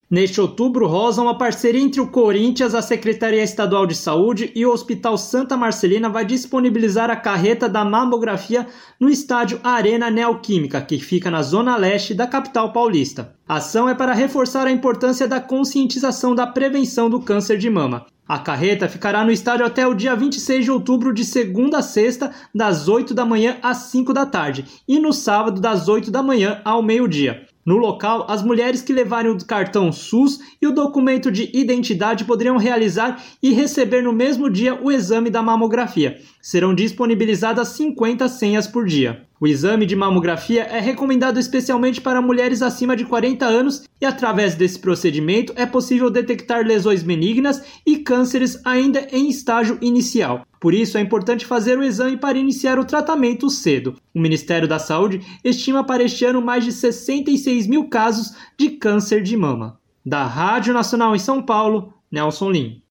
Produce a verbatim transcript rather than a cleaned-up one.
Neste outubro rosa, uma parceria entre o Corinthians, a Secretaria Estadual de Saúde e o Hospital Santa Marcelina vai disponibilizar a carreta da mamografia no estádio Arena Neoquímica, que fica na zona leste da capital paulista. A ação é para reforçar a importância da conscientização da prevenção do câncer de mama. A carreta ficará no estádio até o dia vinte e seis de outubro, de segunda a sexta, das oito da manhã às cinco da tarde, e no sábado, das oito da manhã ao meio-dia. No local, as mulheres que levarem o cartão SUS e o documento de identidade poderiam realizar e receber no mesmo dia o exame da mamografia. Serão disponibilizadas cinquenta senhas por dia. O exame de mamografia é recomendado especialmente para mulheres acima de quarenta anos e, através desse procedimento, é possível detectar lesões benignas e cânceres ainda em estágio inicial. Por isso, é importante fazer o exame para iniciar o tratamento cedo. O Ministério da Saúde estima para este ano mais de sessenta e seis mil casos de câncer de mama. Da Rádio Nacional em São Paulo, Nelson Lim.